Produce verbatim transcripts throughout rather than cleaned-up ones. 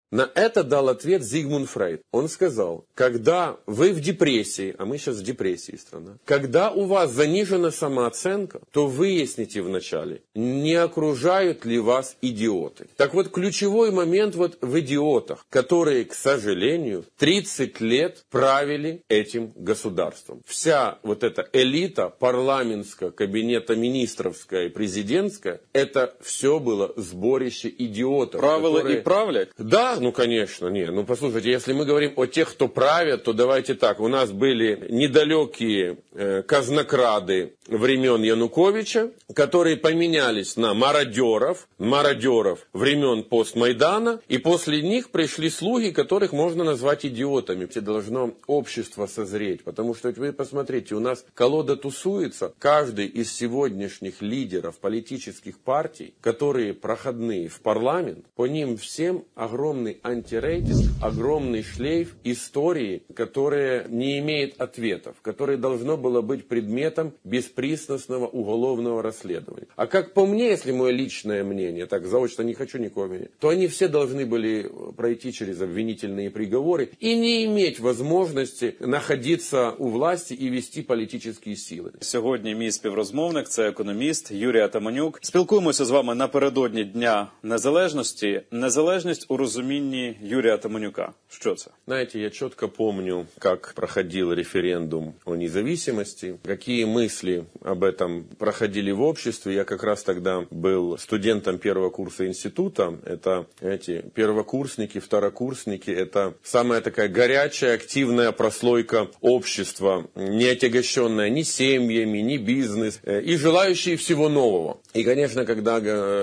На это дал ответ Зигмунд Фрейд. Он сказал, когда вы в депрессии, а мы сейчас в депрессии страна, когда у вас занижена самооценка, то выясните вначале, не окружают ли вас идиоты. Так вот, ключевой момент вот в идиотах, которые, к сожалению, тридцать лет правили этим государством. Вся вот эта элита парламентская, кабинета министровская и президентская, это все было сборище идиотов. Правила которые... и правлять? Да, ну конечно, не. Ну послушайте, если мы говорим о тех, кто правят, то давайте так. У нас были недалекие э, казнокрады времен Януковича, которые поменялись на мародеров, мародеров времен постмайдана, и после них пришли слуги, которых можно назвать идиотами. Это должно общество созреть, потому что вы посмотрите, у нас колода тусуется, каждый из сегодняшних лидеров политических партий, которые проходные в парламент, по ним всем огромный антирейтинг, огромный шлейф истории, которая не имеет ответов, которое должно было быть предметом беспристрастного уголовного расследования. А как по мне, если мое личное мнение, так заочно не хочу никого менять, то они все должны были пройти через обвинительные приговоры и не иметь возможности находиться у власти и вести політичні сили. Сьогодні мій співрозмовник – це економіст Юрій Атаманюк. Спілкуємося з вами напередодні Дня Незалежності. Незалежність у розумінні Юрия Атаманюка. Что это? Знаете, я четко помню, как проходил референдум о независимости, какие мысли об этом проходили в обществе. Я как раз тогда был студентом первого курса института. Это, эти первокурсники, второкурсники. Это самая такая горячая, активная прослойка общества, не отягощенная ни семьями, ни бизнес, и желающие всего нового. И, конечно, когда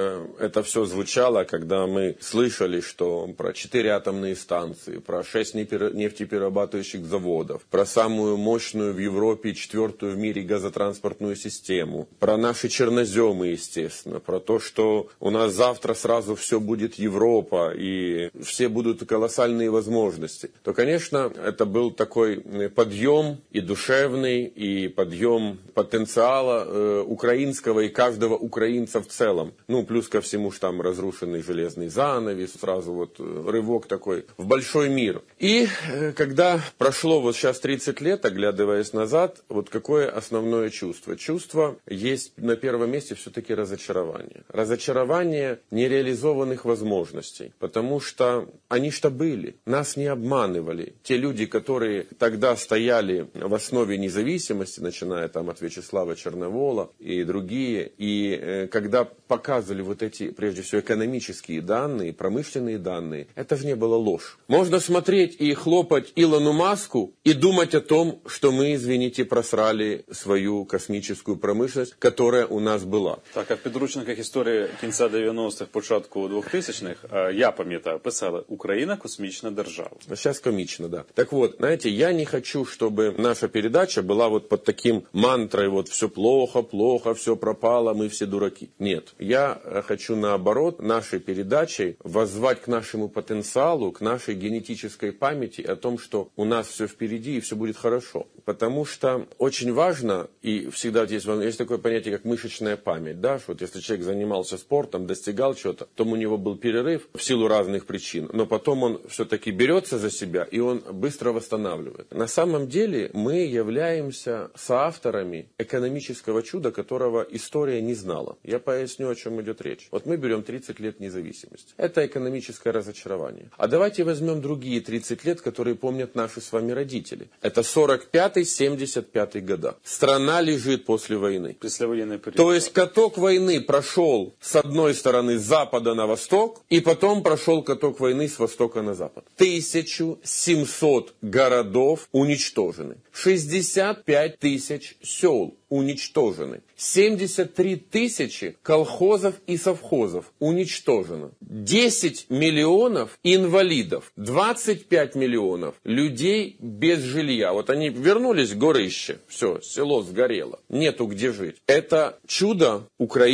это все звучало, когда мы слышали, что про четыре атомные станции, про шесть нефтеперерабатывающих заводов, про самую мощную в Европе, четвертую в мире газотранспортную систему, про наши черноземы, естественно, про то, что у нас завтра сразу все будет Европа и все будут колоссальные возможности, то, конечно, это был такой подъем и душевный, и подъем потенциала э, украинского и каждого украинца в целом. Ну, плюс ко всему, что там разрушенный железный занавес, сразу вот рывок такой в большой мир. И когда прошло вот сейчас тридцать лет, оглядываясь назад, вот какое основное чувство? Чувство есть на первом месте все-таки разочарование. Разочарование нереализованных возможностей, потому что они что были, нас не обманывали. Те люди, которые тогда стояли в основе независимости, начиная там от Вячеслава Черновола и другие, и когда показывали вот эти, прежде всего, экономические данные, промышленные данные, это же не было ложь. Можно смотреть и хлопать Илону Маску и думать о том, что мы, извините, просрали свою космическую промышленность, которая у нас была. Так, а в підручниках історії кінця дев'яностих, початку двохтисячних, я пам'ятаю, писали «Україна – космічна держава». Сейчас комично, да. Так вот, знаете, я не хочу, чтобы наша передача была вот под таким мантрой, вот все плохо, плохо, все пропало, мы все дураки. Нет, я хочу наоборот нашей передачей воззвать к нашему потенциалу, к нашей генетической памяти о том, что у нас все впереди и все будет хорошо. Потому что очень важно, и всегда есть, есть такое понятие, как мышечная память, да, что вот если человек занимался спортом, достигал чего-то, то у него был перерыв в силу разных причин, но потом он все-таки берется за себя, и он быстро восстанавливает. На самом деле мы являемся соавторами экономического чуда, которого история не знала. Я поясню, о чем идет речь. Вот мы берем тридцать лет независимости. Это экономическое разочарование. А давайте возьмем другие тридцать лет, которые помнят наши с вами родители. Это сорок пятый семьдесят пятый года. Страна лежит после войны. Послевоенный период. То есть каток войны прошел с одной стороны с запада на восток, и потом прошел каток войны с востока на запад. тысяча семьсот городов уничтожены. шестьдесят пять тысяч сел уничтожены. семьдесят три тысячи колхозов и совхозов уничтожено. десять миллионов инвалидов. двадцать пять миллионов людей без жилья. Вот они вернулись в горище. Все, село сгорело. Нету где жить. Это чудо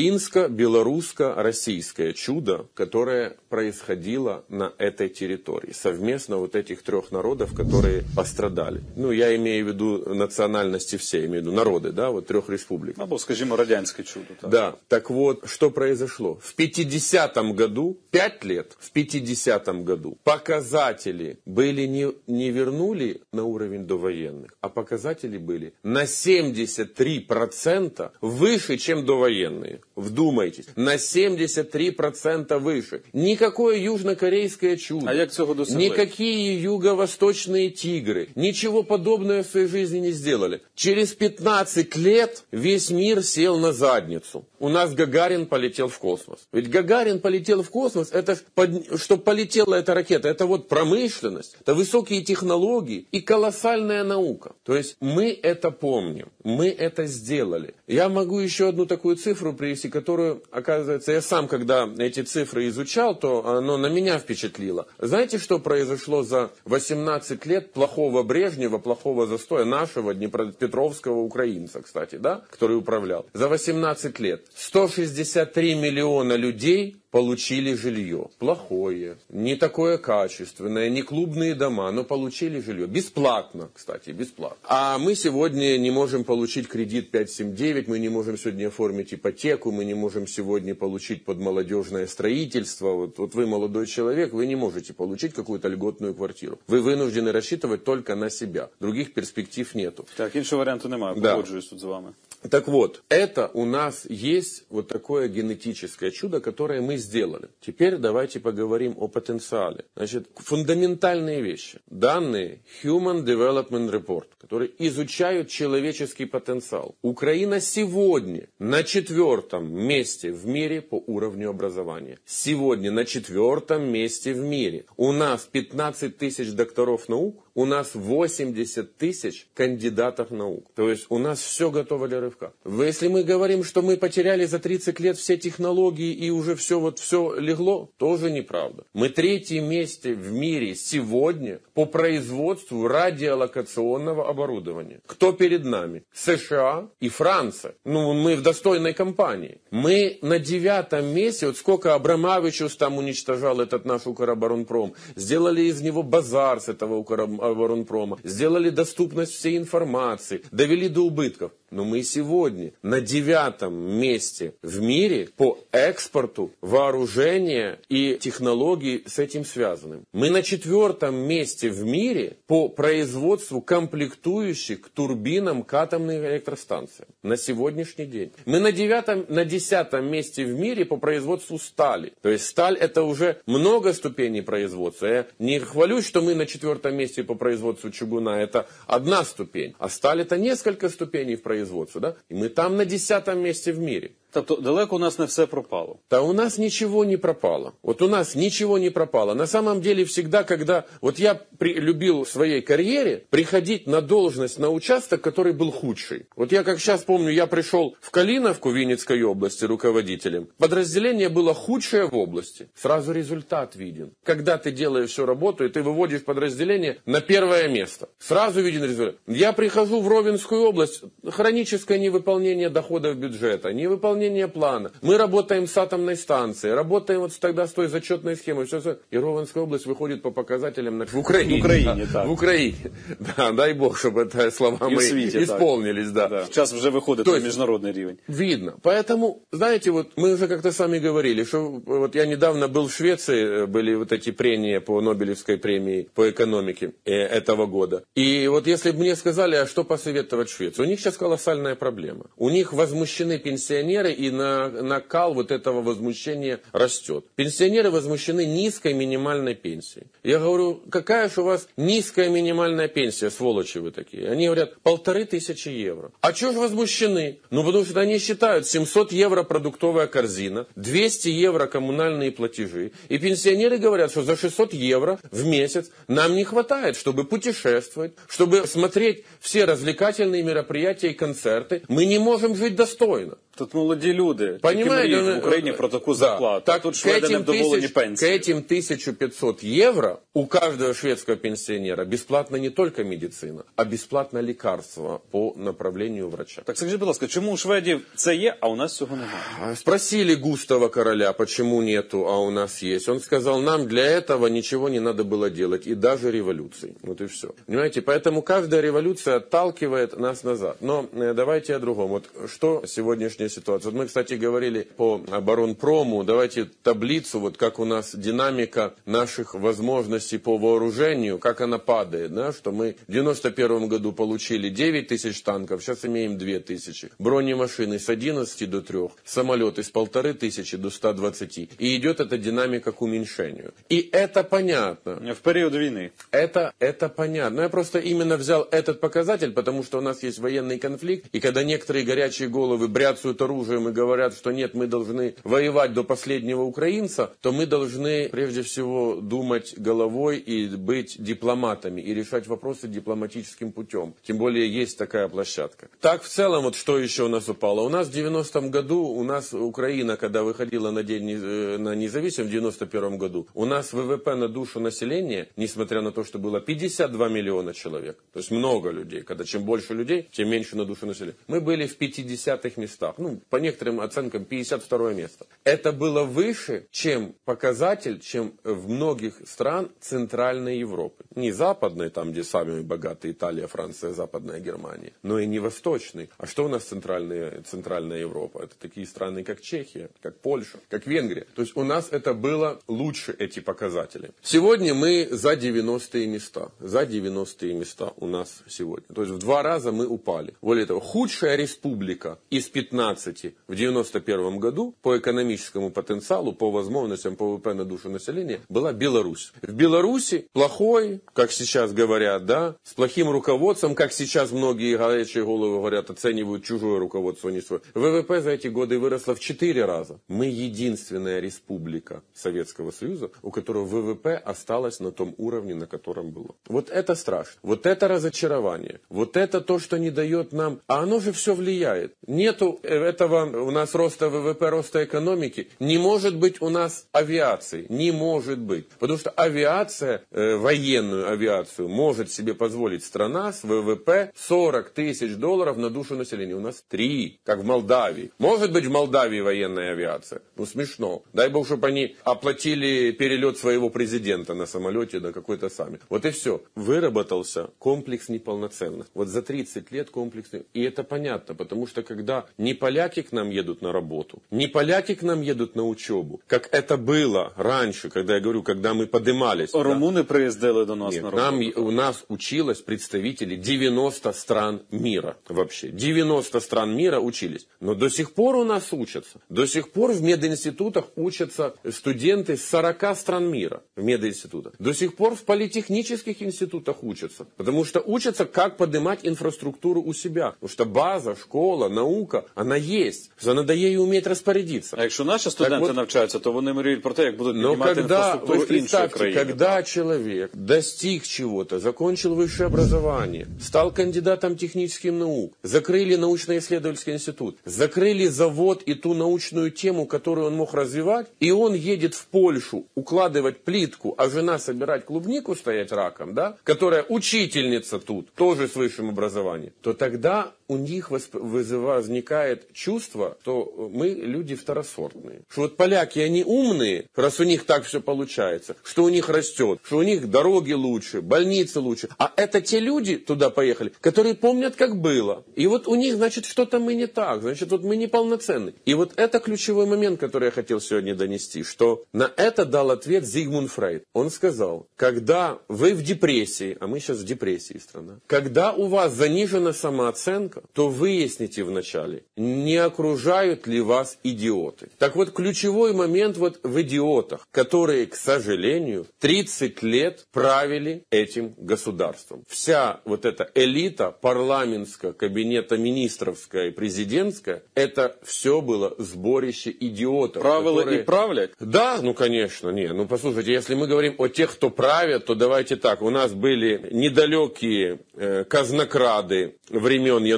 украинско-белорусско-российское чудо, которое происходило на этой территории. Совместно вот этих трех народов, которые пострадали. Ну, я имею в виду национальности все, имею в виду народы, да, вот трех республик. Або, скажімо, радянське чудо. Так. Да, так вот, что произошло? В пятидесятом году, пять лет, в пятидесятом году показатели были не, не вернули на уровень довоенных, а показатели были на семьдесят три процента выше, чем довоенные. Вдумайтесь, на семьдесят три процента выше. Никакое южнокорейское чудо. А як цього досягли? Никакие юго-восточные тигры. Ничего подобного в своей жизни не сделали. Через пятнадцать лет весь мир сел на задницу. У нас Гагарин полетел в космос. Ведь Гагарин полетел в космос, это под... чтобы полетела эта ракета, это вот промышленность, это высокие технологии и колоссальная наука. То есть мы это помним, мы это сделали. Я могу еще одну такую цифру привести, которую, оказывается, я сам, когда эти цифры изучал, то оно на меня впечатлило. Знаете, что произошло за восемнадцать лет плохого Брежнева, плохого застоя нашего днепропетровского украинца, кстати, да, который управлял? За восемнадцать лет сто шестьдесят три миллиона людей получили жилье. Плохое, не такое качественное, не клубные дома, но получили жилье. Бесплатно, кстати, бесплатно. А мы сегодня не можем получить кредит пять семь девять, мы не можем сегодня оформить ипотеку, мы не можем сегодня получить под молодежное строительство. Вот, вот вы молодой человек, вы не можете получить какую-то льготную квартиру. Вы вынуждены рассчитывать только на себя. Других перспектив нету. Так, іншого варіанту немає, погоджуюсь тут з вами. Так вот, это у нас есть вот такое генетическое чудо, которое мы сделали. Теперь давайте поговорим о потенциале. Значит, фундаментальные вещи. Данные Human Development Report, которые изучают человеческий потенциал. Украина сегодня на четвертом месте в мире по уровню образования. Сегодня на четвертом месте в мире. У нас пятнадцать тысяч докторов наук, у нас восемьдесят тысяч кандидатов наук. То есть у нас все готово для рывка. Если мы говорим, что мы потеряли за тридцать лет все технологии и уже все вот все легло, тоже неправда. Мы третье месте в мире сегодня по производству радиолокационного оборудования. Кто перед нами? США и Франция. Ну, мы в достойной компании. Мы на девятом месте, вот сколько Абрамовичус там уничтожал этот наш Укроборонпром, сделали из него базар с этого Укроборонпрома, сделали доступность всей информации, довели до убытков. Но мы сегодня на девятом месте в мире по экспорту вооружения и технологий с этим связанным. Мы на четвертом месте в мире по производству комплектующих к турбинам к атомным электростанциям. На сегодняшний день. Мы на девятом, на десятом месте в мире по производству стали. То есть сталь это уже много ступеней производства. Я не хвалюсь, что мы на четвертом месте по производству чугуна. Это одна ступень. А сталь это несколько ступеней в производстве. Да? И мы там на десятом месте в мире. Тобто далеко у нас не все пропало? Да у нас ничего не пропало. Вот у нас ничего не пропало. На самом деле всегда, когда... Вот я при, любил в своей карьере приходить на должность, на участок, который был худший. Вот я как сейчас помню, я пришел в Калиновку Винницкой области руководителем. Подразделение было худшее в области. Сразу результат виден. Когда ты делаешь всю работу, и ты выводишь подразделение на первое место. Сразу виден результат. Я прихожу в Ровенскую область. Хроническое невыполнение доходов бюджета. Невыполнение плана. Мы работаем с атомной станцией, работаем вот тогда с той зачетной схемой. Все, все. И Ровенская область выходит по показателям на... в Украине. В Украине, да, в Украине. Да, дай Бог, чтобы это слова мои світі, исполнились. Да. Да. Сейчас уже выходит на международный уровень. Видно. Поэтому, знаете, вот мы уже как-то с вами говорили, что вот я недавно был в Швеции, были вот эти прения по Нобелевской премии по экономике этого года. И вот если бы мне сказали, а что посоветовать Швеции, у них сейчас колоссальная проблема. У них возмущены пенсионеры, и на, накал вот этого возмущения растет. Пенсионеры возмущены низкой минимальной пенсией. Я говорю, какая же у вас низкая минимальная пенсия, сволочи вы такие? Они говорят, полторы тысячи евро. А чего же возмущены? Ну, потому что они считают, семьсот евро продуктовая корзина, двести евро коммунальные платежи. И пенсионеры говорят, что за шестьсот евро в месяц нам не хватает, чтобы путешествовать, чтобы смотреть все развлекательные мероприятия и концерты. Мы не можем жить достойно. Тут молоді молоді люди, які Понимаете, мріють в ну, Україні про таку да. зарплату. Так Тут к шведи этим, невдоволені тысяч, к пенсією. этим тысяча пятьсот евро у каждого шведского пенсионера бесплатно не только медицина, а бесплатно лекарства по направлению врача. Так скажіть, будь ласка, чому у шведів це є, а у нас цього немає? Спросили Густава короля, почему нету, а у нас есть. Он сказал, нам для этого ничего не надо было делать, и даже революции. Вот и все. Понимаете, поэтому каждая революция отталкивает нас назад. Но э, давайте о другом. Вот что сегодняшняя ситуация? Вот мы, кстати, говорили по оборонпрому. Давайте таблицу, вот как у нас динамика наших возможностей по вооружению, как она падает, да, что мы в девяносто первом году получили девять тысяч танков, сейчас имеем две тысячи. Бронемашины с одиннадцати до трёх, самолеты с полторы тысячи до ста двадцати. И идет эта динамика к уменьшению. И это понятно. В період війни. Это, это понятно. Я просто именно взял этот показатель, потому что у нас есть военный конфликт, и когда некоторые горячие головы бряцают оружием и говорят, что нет, мы должны воевать до последнего украинца, то мы должны прежде всего думать головой и быть дипломатами, и решать вопросы дипломатическим путем. Тем более есть такая площадка. Так, в целом, вот что еще у нас упало? У нас в девяностом году, у нас Украина, когда выходила на день на независимость в девяносто первом году, у нас ВВП на душу населения, несмотря на то, что было пятьдесят два миллиона человек, то есть много людей, когда чем больше людей, тем меньше на душу населения, мы были в пятидесятых местах, ну, по некоторым оценкам, пятьдесят второе место. Это было выше, чем показатель, чем в многих стран Центральной Европы. Не западной, там, где самые богатые Италия, Франция, Западная Германия, но и не восточной. А что у нас центральная, центральная Европа? Это такие страны, как Чехия, как Польша, как Венгрия. То есть у нас это было лучше, эти показатели. Сегодня мы за девяностые места. За девяностые места у нас сегодня. То есть в два раза мы упали. Более того, худшая республика из пятнадцати в девяносто первом году по экономическому потенциалу, по возможностям, по ВВП на душу населения была Беларусь. В Беларуси плохой, как сейчас говорят, да, с плохим руководством, как сейчас многие горячие головы говорят, оценивают чужое руководство, не свое. ВВП за эти годы выросло в четыре раза. Мы единственная республика Советского Союза, у которого ВВП осталось на том уровне, на котором было. Вот это страшно. Вот это разочарование. Вот это то, что не дает нам... А оно же все влияет. Нету этого у нас роста ВВП, роста экономики. Не может быть у нас авиации. Не может быть. Потому что авиация, э, военную авиацию может себе позволить страна с ВВП сорок тысяч долларов на душу населения. У нас три, как в Молдавии. Может быть в Молдавии военная авиация? Ну смешно. Дай бог, чтобы они оплатили перелет своего президента на самолете на какой-то саммит. Вот и все. Выработался комплекс неполноценных. Вот за тридцать лет комплекс. И это понятно, потому что когда не поляки к нам едут на работу, не поляки к нам едут на учебу, как это было раньше, когда я говорю, когда мы подымались. Румуни да? приїздили до нас Нет, на роботу. Нам, у нас училось представители девяноста стран мира вообще. девяносто стран мира учились. Но до сих пор у нас учатся. До сих пор в мединститутах учатся студенты с сорока стран мира. В мединститутах. До сих пор в политехнических институтах учатся. Потому что учатся, как поднимать инфраструктуру у себя. Потому что база, школа, наука, она есть. Надо ею уметь распорядиться. А якщо наші студенти вот, навчаються, то вони мріють про те, як будуть піднімати когда, інфраструктуру іншої країни. Когда человек достиг чего-то, закончил высшее образование, стал кандидатом технических наук, закрыли научно-исследовательский институт, закрыли завод и ту научную тему, которую он мог развивать, и он едет в Польшу укладывать плитку, а жена собирать клубнику, стоять раком, да, которая учительница тут, тоже с высшим образованием, то тогда у них возникает чувство, что мы люди второсортные. Что вот поляки, они умные, раз у них так все получается, что у них растет, что у них дороги лучше, больницы лучше. А это те люди туда поехали, которые помнят, как было. И вот у них, значит, что-то мы не так, значит, вот мы неполноценны. И вот это ключевой момент, который я хотел сегодня донести, что на это дал ответ Зигмунд Фрейд. Он сказал, когда вы в депрессии, а мы сейчас в депрессии страна, когда у вас занижена самооценка, то выясните вначале, не окружают ли вас идиоты. Так вот, ключевой момент вот в идиотах, которые, к сожалению, тридцать лет правили этим государством. Вся вот эта элита парламентская, кабинета министровская и президентская, это все было сборище идиотов. Правила которые... и правлять? Да, ну конечно, не. Ну послушайте, если мы говорим о тех, кто правит, то давайте так. У нас были недалекие э, казнокрады времен Януковича,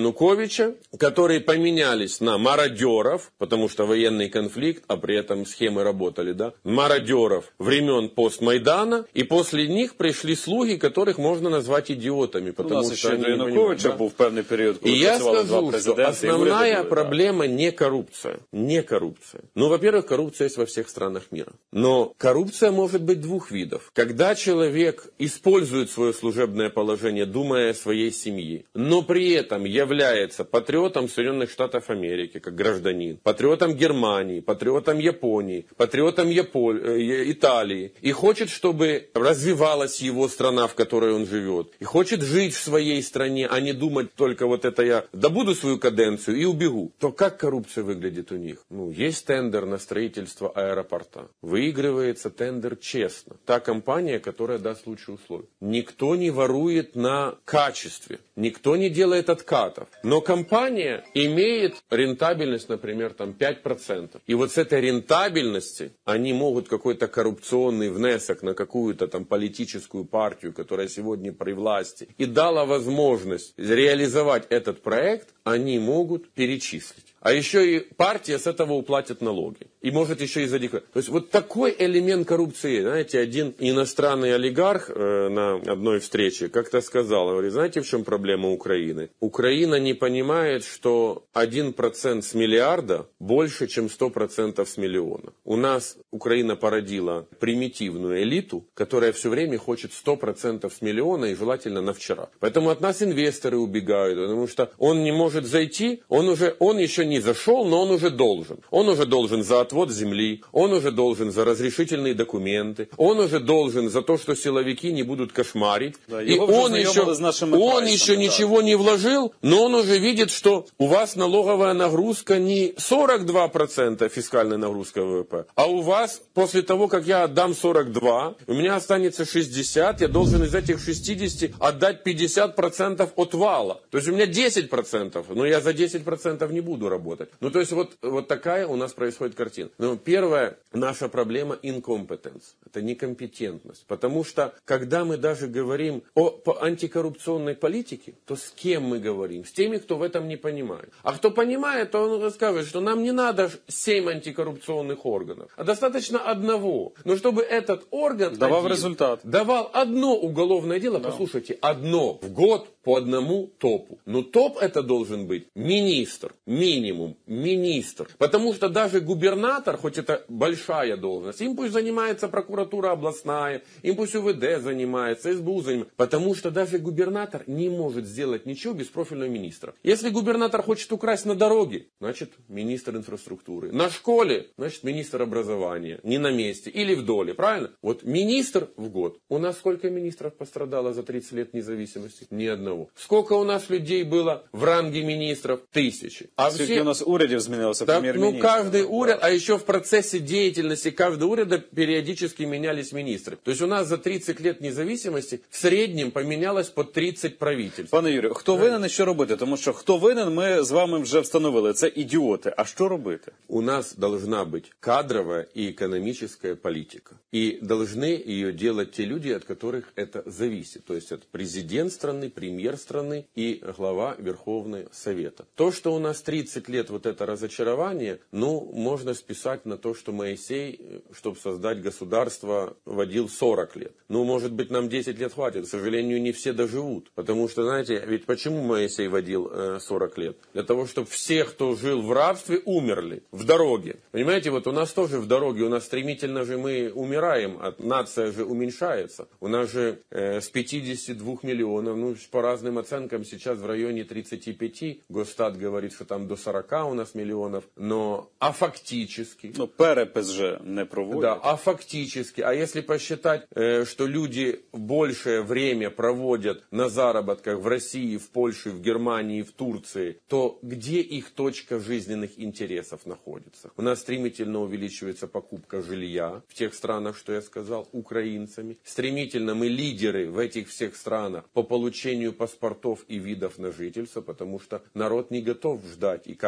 Януковича, которые поменялись на мародеров, потому что военный конфликт, а при этом схемы работали, да, мародеров времен постмайдана, и после них пришли слуги, которых можно назвать идиотами, потому У нас что ще они до не Януковича понимают, да? був певний період, коли И я працювали два скажу, что президенти. і уряди основная були, да. проблема не коррупция. Не коррупция. Ну, во-первых, коррупция есть во всех странах мира. Но коррупция может быть двух видов. Когда человек использует свое служебное положение, думая о своей семье, но при этом является патриотом Соединенных Штатов Америки, как гражданин, патриотом Германии, патриотом Японии, патриотом Япо... Италии, и хочет, чтобы развивалась его страна, в которой он живет, и хочет жить в своей стране, а не думать только вот это я добуду свою каденцию и убегу, то как коррупция выглядит у них? Ну, есть тендер на строительство аэропорта. Выигрывается тендер честно. Та компания, которая даст лучшие условия. Никто не ворует на качестве. Никто не делает откатов. Но компания имеет рентабельность, например, там пять процентов. И вот с этой рентабельности они могут какой-то коррупционный внесок на какую-то там политическую партию, которая сегодня при власти, и дала возможность реализовать этот проект, они могут перечислить. А еще и партия с этого уплатит налоги. И может еще и задекларировать. То есть вот такой элемент коррупции. Знаете, один иностранный олигарх э, на одной встрече как-то сказал, говорит, знаете, в чем проблема Украины? Украина не понимает, что один процент с миллиарда больше, чем сто процентов с миллиона. У нас Украина породила примитивную элиту, которая все время хочет сто процентов с миллиона и желательно на вчера. Поэтому от нас инвесторы убегают, потому что он не может зайти, он уже, он еще не зашел, но он уже должен. Он уже должен за отвод земли, он уже должен за разрешительные документы, он уже должен за то, что силовики не будут кошмарить. Да, и он еще, он еще ничего не вложил, но он уже видит, что у вас налоговая нагрузка не сорок два процента фискальная нагрузка ВВП, а у вас после того, как я отдам сорок два, у меня останется шестьдесят, я должен из этих шестидесяти отдать пятьдесят процентов от вала. То есть у меня десять процентов, но я за десять процентов не буду работать. Ну, то есть вот, вот такая у нас происходит картина. Но первая наша проблема – инкомпетенция. Это некомпетентность. Потому что, когда мы даже говорим о по антикоррупционной политике, то с кем мы говорим? С теми, кто в этом не понимает. А кто понимает, то он расскажет, что нам не надо семь антикоррупционных органов, а достаточно одного. Но чтобы этот орган давал один результат. Давал одно уголовное дело, да. Послушайте, одно в год по одному топу. Но топ это должен быть министр, минимум, министр. Потому что даже губернатор, хоть это большая должность, им пусть занимается прокуратура областная, им пусть УВД занимается, СБУ занимается. Потому что даже губернатор не может сделать ничего без профильного министра. Если губернатор хочет украсть на дороге, значит министр инфраструктуры. На школе, значит министр образования. Не на месте. Или в доле, правильно? Вот министр в год. У нас сколько министров пострадало за тридцать лет независимости? Ни одного. Сколько у нас людей было в ранге министров? Тысячи. А Сколько все... у нас урядів змінилося, Так, прем'єр-міністр. ну, каждый уряд, а еще в процессе деятельности каждого уряда периодически менялись министры. То есть у нас за тридцать лет независимости в среднем поменялось по тридцать правительств. Пане Юрію, хто винен і що робити? Тому що хто винен, ми з вами вже встановили. Це ідіоти. А що робити? У нас должна быть кадровая и экономическая политика. И должны ее делать те люди, от которых это зависит. То есть это президент страны, премьер страны и глава Верховного Совета. То, что у нас тридцать лет вот это разочарование, ну, можно списать на то, что Моисей, чтобы создать государство, водил сорок лет. Ну, может быть, нам десять лет хватит. К сожалению, не все доживут. Потому что, знаете, ведь почему Моисей водил э, сорок лет? Для того, чтобы все, кто жил в рабстве, умерли в дороге. Понимаете, вот у нас тоже в дороге, у нас стремительно же мы умираем, а нация же уменьшается. У нас же э, с пятидесяти двух миллионов, ну, по разным оценкам, сейчас в районе тридцати пяти. Госстат говорит, что там до сорока у нас миллионов. Но, а фактически... Ну, перепис же не проводят. Да, а фактически, а если посчитать, э, что люди большее время проводят на заработках в России, в Польше, в Германии, в Турции, то где их точка жизненных интересов находится? У нас стремительно увеличивается покупка жилья в тех странах, что я сказал, украинцами. Стремительно мы лидеры в этих всех странах по получению паспортов и видов на жительство, потому что народ не готов ждать, и каждый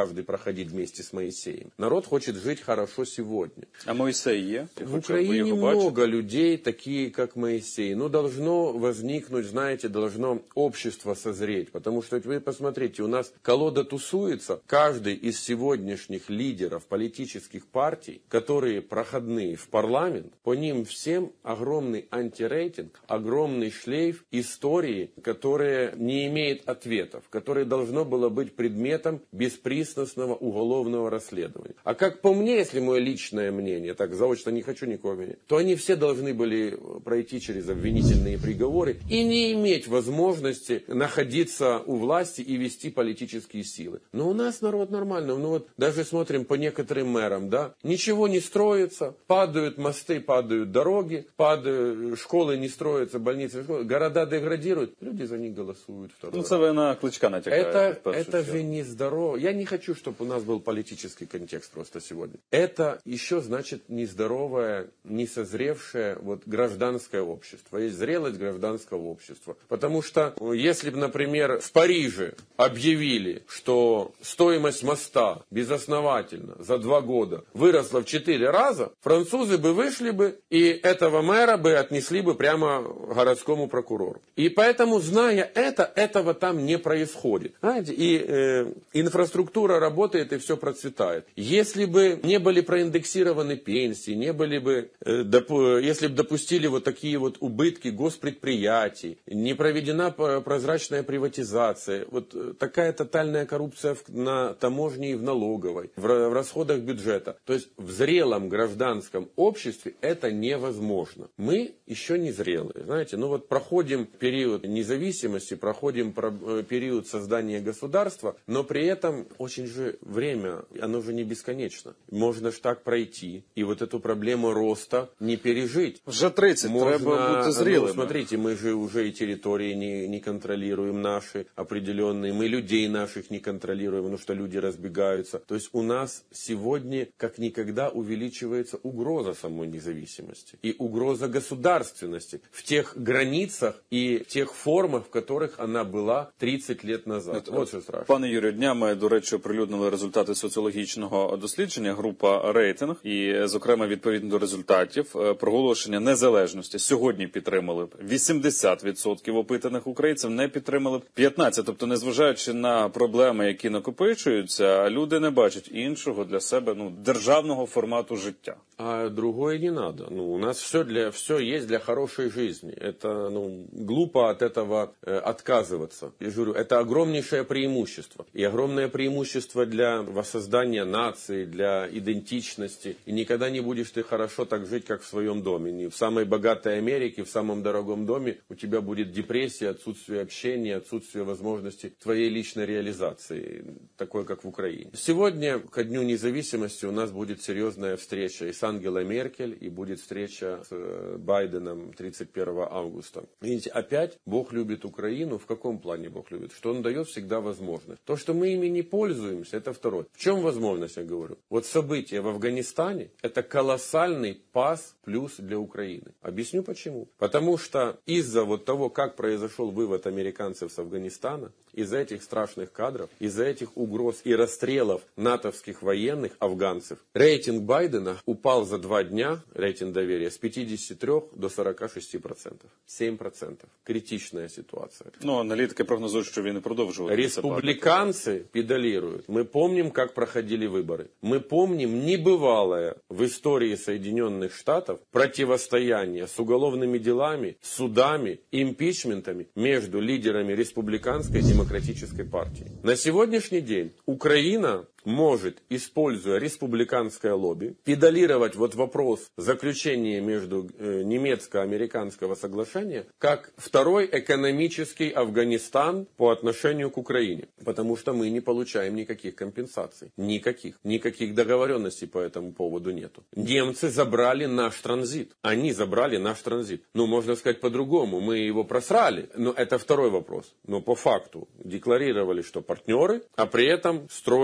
каждый проходить вместе с Моисеем. Народ хочет жить хорошо сегодня. А Моисей є? Ти В хочеш Украине його много бачити? людей, такие как Моисей. Но должно возникнуть, знаете, должно общество созреть. Потому что вы посмотрите, у нас колода тусуется. Каждый из сегодняшних лидеров политических партий, которые проходные в парламент, по ним всем огромный антирейтинг, огромный шлейф истории, которая не имеет ответов, которое должно было быть предметом беспристрастного уголовного расследования. А как по мне, если мое личное мнение, так заочно не хочу никого менять, то они все должны были пройти через обвинительные приговоры и не иметь возможности находиться у власти и вести политические силы. Но у нас народ нормально. Ну вот даже смотрим по некоторым мэрам, да, ничего не строится, падают мосты, падают дороги, падают, школы не строятся, больницы, города деградируют, люди за них голосуют второй Ну, раз. це ви на Кличка натякаєте. Это, в першу это чергу. же не здорово. Я не хочу, чтобы у нас был политический контекст просто сегодня. Это еще значит нездоровое, несозревшее вот, гражданское общество. Есть зрелость гражданского общества. Потому что если бы, например, в Париже объявили, что стоимость моста безосновательно за два года выросла в четыре раза, французы бы вышли бы и этого мэра бы отнесли бы прямо городскому прокурору. И поэтому, зная это, этого там не происходит. Знаете, и э, инфраструктура работает, и все процветает. Если бы не были проиндексированы пенсии, не были бы, э, допу- если бы допустили вот такие вот убытки госпредприятий, не проведена прозрачная приватизация, вот э, такая тотальная коррупция в, на таможне и в налоговой, в, в расходах бюджета. То есть в зрелом гражданском обществе это невозможно. Мы еще не зрелые. Знаете, ну вот проходим период независимости, проходим про- период создания государства, но при этом очень же время, оно же не бесконечно. Можно ж так пройти, и вот эту проблему роста не пережить. Вже тридцять, треба бути Ну, зрілими. смотрите, мы же уже и территории не, не контролируем наши определенные, мы людей наших не контролируем, потому что люди разбегаются. То есть у нас сегодня как никогда увеличивается угроза самой независимости и угроза государственности в тех границах и в тех формах, в которых она была тридцать лет назад. Вот что страшно. Пане Юрію, днями, до речі, оприлюднили результати соціологічного дослідження, група «Рейтинг», і, зокрема, відповідно до результатів, е, проголошення незалежності сьогодні підтримали б вісімдесят відсотків опитаних українців, не підтримали б п'ятнадцять відсотків. Тобто, незважаючи на проблеми, які накопичуються, люди не бачать іншого для себе, ну, державного формату життя. А другое не надо. Ну, у нас все, для, все есть для хорошей жизни. Это ну, глупо от этого э, отказываться. Я же говорю, это огромнейшее преимущество. И огромное преимущество для воссоздания нации, для идентичности. И никогда не будешь ты хорошо так жить, как в своем доме. Не в самой богатой Америке, в самом дорогом доме у тебя будет депрессия, отсутствие общения, отсутствие возможности твоей личной реализации, такой, как в Украине. Сегодня, ко Дню независимости, у нас будет серьезная встреча и с Ангелой Меркель, и будет встреча с Байденом тридцать первого августа. Видите, опять Бог любит Украину. В каком плане Бог любит? Что Он дает всегда возможность. То, что мы ими не пользуемся, это второе. В чем возможность, я говорю? Вот события в Афганистане – это колоссальный пас плюс для Украины. Объясню почему. Потому что из-за вот того, как произошел вывод американцев с Афганистана, из-за этих страшных кадров, из-за этих угроз и расстрелов натовских военных афганцев, рейтинг Байдена упал за два дня, рейтинг доверия, с пятидесяти трёх до сорока шести процентов. семь процентов. Критичная ситуация. Ну, аналітики прогнозують, що він і продовжує. Республиканцы педалируют. Мы помним, как проходили выборы. Мы помним небывалое в истории Соединенных Штатов противостояние с уголовными делами, судами, импичментами между лидерами республиканской и демократической партии. На сегодняшний день Украина может, используя республиканское лобби, педалировать вот вопрос заключения между э, немецко-американского соглашения как второй экономический Афганистан по отношению к Украине. Потому что мы не получаем никаких компенсаций. Никаких. Никаких договоренностей по этому поводу нету. Немцы забрали наш транзит. Они забрали наш транзит. Ну, можно сказать по-другому. Мы его просрали. Но это второй вопрос. Но по факту декларировали, что партнеры, а при этом строили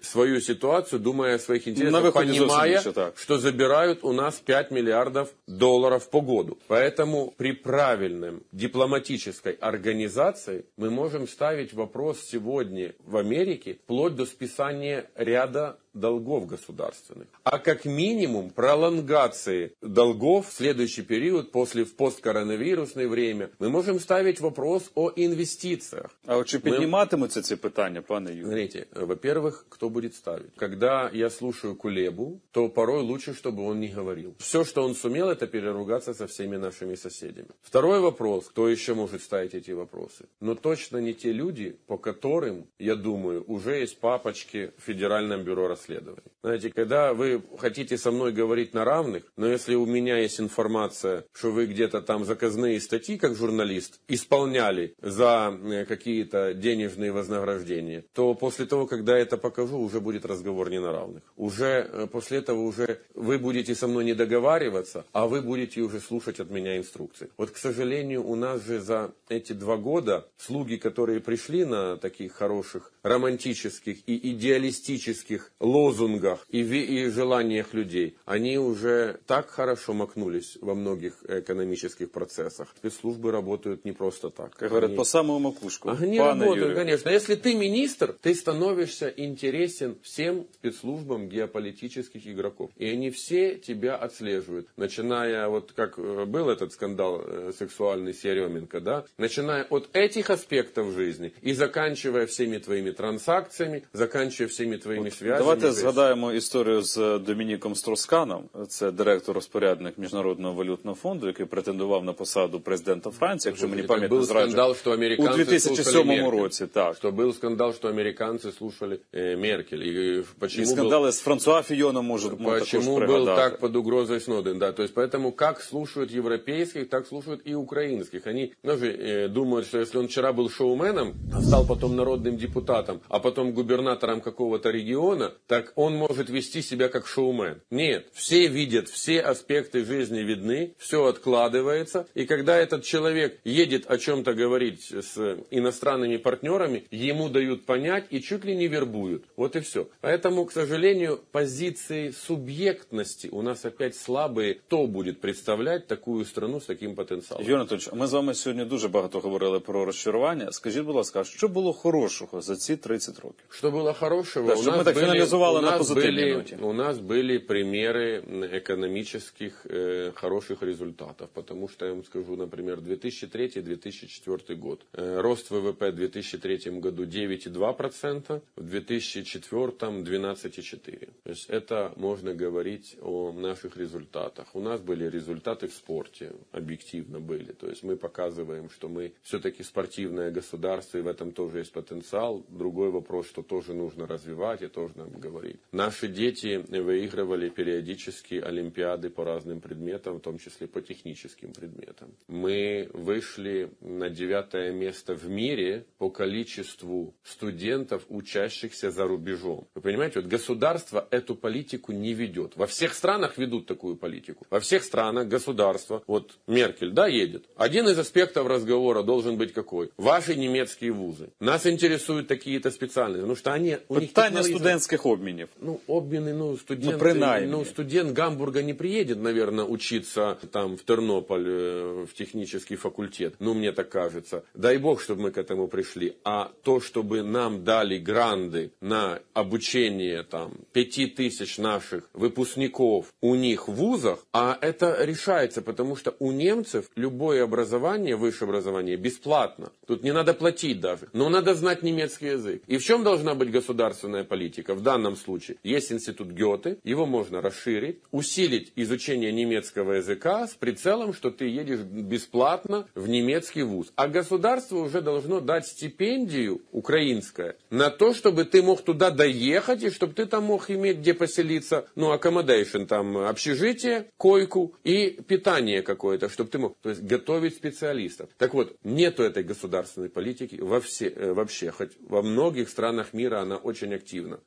свою ситуацию, думая о своих интересах, понимая, что забирают у нас пять миллиардов долларов по году. Поэтому при правильном дипломатической организации мы можем ставить вопрос сегодня в Америке вплоть до списания ряда долгов государственных. А как минимум пролонгации долгов в следующий период, после в посткоронавирусное время, мы можем ставить вопрос о инвестициях. А чи підніматимуться ці питання, пане Юрій? Смотрите, во-первых, кто будет ставить? Когда я слушаю Кулебу, то порой лучше, чтобы он не говорил. Все, что он сумел, это переругаться со всеми нашими соседями. Второй вопрос, кто еще может ставить эти вопросы? Но точно не те люди, по которым, я думаю, уже есть папочки в Федеральном бюро расследований. Знаете, когда вы хотите со мной говорить на равных, но если у меня есть информация, что вы где-то там заказные статьи, как журналист, исполняли за какие-то денежные вознаграждения, то после того, когда я это покажу, уже будет разговор не на равных. Уже после этого уже вы будете со мной не договариваться, а вы будете уже слушать от меня инструкции. Вот, к сожалению, у нас же за эти два года слуги, которые пришли на таких хороших романтических и идеалистических лозунгах и, и желаниях людей, они уже так хорошо макнулись во многих экономических процессах. Спецслужбы работают не просто так. Как говорят, они... по самому макушку. Они работают, Юрий. Конечно. Если ты министр, ты становишься интересен всем спецслужбам геополитических игроков. И они все тебя отслеживают. Начиная, вот как был этот скандал сексуальный с Еременко, да? Начиная от этих аспектов жизни и заканчивая всеми твоими транзакціями, заканчує всіми твоїми зв'язками. Давайте згадаємо історію з Домініком Стросканом. Це директор-розпорядник Міжнародного валютного фонду, який претендував на посаду президента Франції, якщо мені пам'ять не зраджує. У дві тисячі сьомому році, так. Что был скандал, что американцы слушали э, Меркель. И, почему и скандалы был... с Франсуа Фийоном, может, почему был так под угрозой Сноуден, да. То есть, поэтому как слушают европейских, так слушают и украинских. Они даже э, думают, что если он вчера был шоуменом, а стал потом народным депутатом, а потом губернатором какого-то региона, так он может вести себя как шоумен. Нет, все видят, все аспекты жизни видны, все откладывается, и когда этот человек едет о чем-то говорить с иностранными партнерами, ему дают понять и чуть ли не вербуют. Вот и все. Поэтому, к сожалению, позиции субъектности у нас опять слабые. Кто будет представлять такую страну з таким потенціалом? Юрій Анатолійович, ми з вами сьогодні дуже багато говорили про розчарування. Скажіть, будь ласка, що було хорошого за ці тридцать років? Что было хорошего? Да, у чтобы нас мы так были, финализовали у на нас позитивной были, ноте. У нас были примеры экономических э, хороших результатов. Потому что, я вам скажу, например, две тысячи третий — две тысячи четвёртый год. Э, рост ВВП в две тысячи третьем году девять целых два десятых процента, в две тысячи четвёртом двенадцать целых четыре десятых процента. То есть это можно говорить о наших результатах. У нас были результаты в спорте, объективно были. То есть мы показываем, что мы все-таки спортивное государство, и в этом тоже есть потенциал. Другой вопрос, что тоже нужно развивать и тоже нам говорить. Наши дети выигрывали периодически олимпиады по разным предметам, в том числе по техническим предметам. Мы вышли на девятое место в мире по количеству студентов, учащихся за рубежом. Вы понимаете, вот государство эту политику не ведет. Во всех странах ведут такую политику. Во всех странах государство, вот Меркель, да, едет. Один из аспектов разговора должен быть какой? Ваши немецкие вузы. Нас интересуют такие-то специальные, потому что они... У Питання них студентских обмінів. Ну, обміни, ну, студенты, ну, ну, студент Гамбурга не приедет, наверное, учиться там в Тернополь, в технический факультет. Ну, мне так кажется. Дай бог, чтобы мы к этому пришли. А то, чтобы нам дали гранды на обучение там пяти тысяч наших выпускников у них в вузах, а это решается, потому что у немцев любое образование, высшее образование, бесплатно. Тут не надо платить даже. Но надо знать немецкий язык. И в чем должна быть государственная политика? В данном случае есть институт Гёте, его можно расширить, усилить изучение немецкого языка с прицелом, что ты едешь бесплатно в немецкий вуз. А государство уже должно дать стипендию украинское на то, чтобы ты мог туда доехать, и чтобы ты там мог иметь где поселиться, ну, accommodation, там, общежитие, койку и питание какое-то, чтобы ты мог, то есть готовить специалистов. Так вот, нету этой государственной политики во все, вообще, хоть во многих странах мира она очень активна. Но не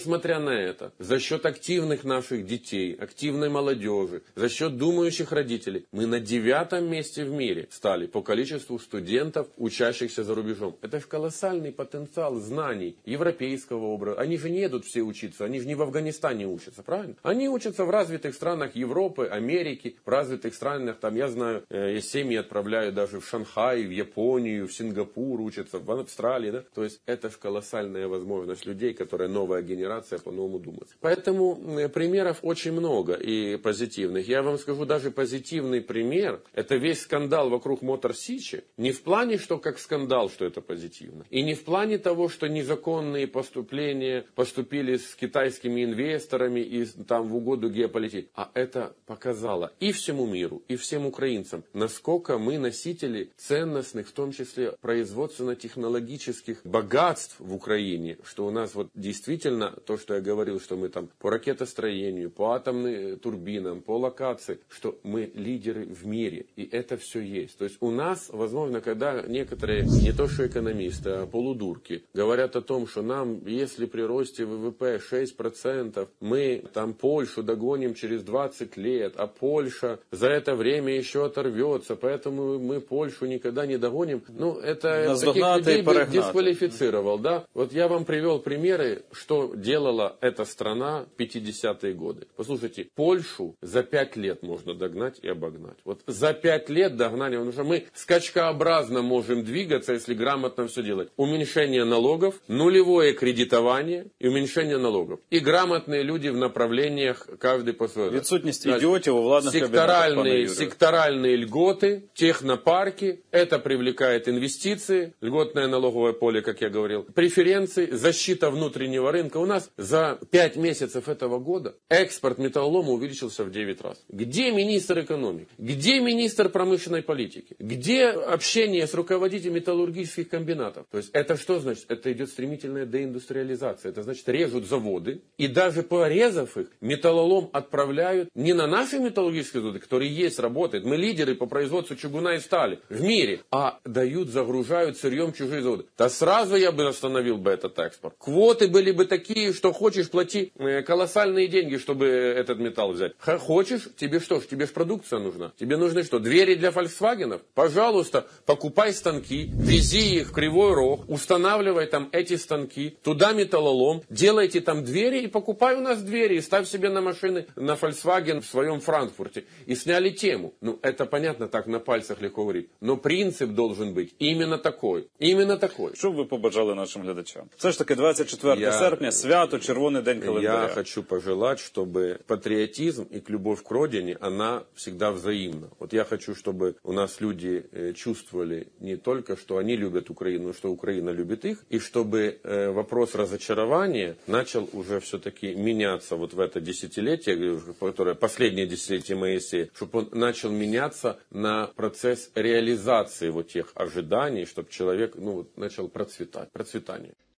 несмотря на это, за счет активных наших детей, активной молодежи, за счет думающих родителей, мы на девятом месте в мире стали по количеству студентов, учащихся за рубежом. Это же колоссальный потенциал знаний европейского образа. Они же не едут все учиться, они же не в Афганистане учатся, правильно? Они учатся в развитых странах Европы, Америки, в развитых странах, там, я знаю, э, семьи отправляют даже в Шанхай, в Японию, в Сингапур учатся, в Австралии, да? То есть это же колоссальная возможность людей, которая новая генерация по-новому думает. Поэтому э, примеров очень много и позитивных. Я вам скажу, даже позитивный пример, это весь скандал вокруг Мотор Сичи, не в плане, что как скандал, что это позитивно, и не в плане того, что незаконные поступления поступили с китайскими инвесторами и там в угоду геополитики, а это показало и всему миру, и всем украинцам, насколько мы носители ценностных, в том числе производственно-технологических богатств в Украине, что у нас вот действительно то, что я говорил, что мы там по ракетостроению, по атомным турбинам, по локации, что мы лидеры в мире, и это все есть. То есть у нас, возможно, когда некоторые, не то что экономисты, а полудурки, говорят о том, что нам, если при росте ВВП шесть процентов, мы там Польшу догоним через двадцать лет, а Польша за это время еще оторвется, поэтому мы Польшу никогда не догоним. Ну, это таких людей бы дисквалифицировал, да? Вот я вам привел примеры, что делала эта страна в пятидесятые годы. Послушайте, Польшу за пять лет можно догнать и обогнать. Вот за пять лет догнали, потому что мы скачкообразно можем двигаться, если грамотно все делать. Уменьшение налогов, нулевое кредитование и уменьшение налогов. И грамотные люди в направлениях, каждый по своему. Відсутність ідіотів у владних секторальные, секторальные льготы, технопарки, это привлекает инвестиции, льготное налоговое поле, как я говорил, преференции, защита внутреннего рынка. У нас за пять месяцев этого года экспорт металлолома увеличился в девять раз. Где министр экономики? Где министр промышленной политики? Где общение с руководителями металлургических комбинатов? То есть это что значит? Это идет стремительная деиндустриализация. Это значит, режут заводы, и даже порезав их, металлолом отправляют не на наши металлургические заводы, которые есть, работают. Мы лидеры по производству чугуна и стали в мире, а дают, загружают сырьем чужие заводы. Да сразу я бы остановил бы этот экспорт. Квоты были бы такие, что хочешь, плати колоссальные деньги, чтобы этот металл взять. Хочешь, тебе что ж, тебе ж продукция нужна. Тебе нужны что, двери для Volkswagen'ов? Пожалуйста, покупай станки, вези их в Кривой Рог, устанавливай там эти станки, туда металлолом, делайте там двери и покупай у нас двери, и ставь себе на машины, на Volkswagen в своем Франкфурте. И сняли тему. Ну, это понятно, так на пальцах легко говорить. Но принцип должен быть именно такой. Именно такой. Що б ви побажали нашим глядачам? Все ж таки двадцять четвертого серпня, свято, червоний день календаря. Я хочу пожелать, чтобы патриотизм и любовь к родине, она всегда взаимна. Вот я хочу, чтобы у нас люди чувствовали не только, что они любят Украину, но что Украина любит их, и чтобы вопрос разочарования начал уже все-таки меняться вот в это десятилетие, которое последнее десятилетие Моисея, чтобы он начал меняться на процесс реализации вот тех ожиданий, чтобы человек ну, начал процветать, процветание.